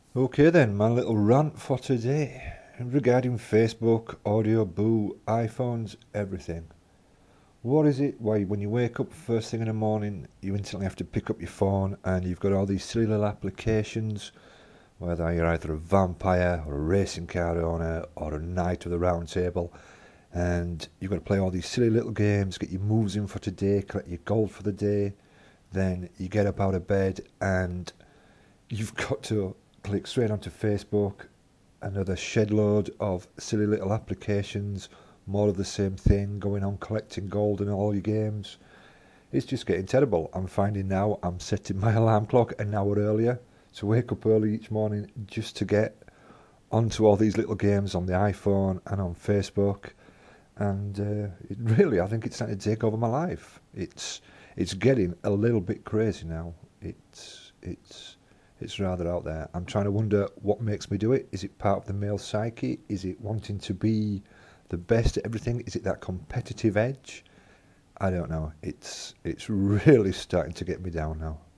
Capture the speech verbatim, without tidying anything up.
Okay then, my little rant for today regarding Facebook, audio, boo, iPhones, everything. What is it? Why, when you wake up first thing in the morning, you instantly have to pick up your phone and you've got all these silly little applications, whether you're either a vampire or a racing car owner or a knight of the round table, and you've got to play all these silly little games, get your moves in for today, collect your gold for the day, then you get up out of bed and you've got to click straight onto Facebook, another shed load of silly little applications, more of the same thing, going on collecting gold in all your games. It's just getting terrible. I'm finding now I'm setting my alarm clock an hour earlier to wake up early each morning just to get onto all these little games on the iPhone and on Facebook. And uh, it really, I think it's starting to take over my life. It's it's getting a little bit crazy now. It's it's it's rather out there. I'm trying to wonder what makes me do it. Is it part of the male psyche? Is it wanting to be the best at everything? Is it that competitive edge? I don't know. It's it's really starting to get me down now.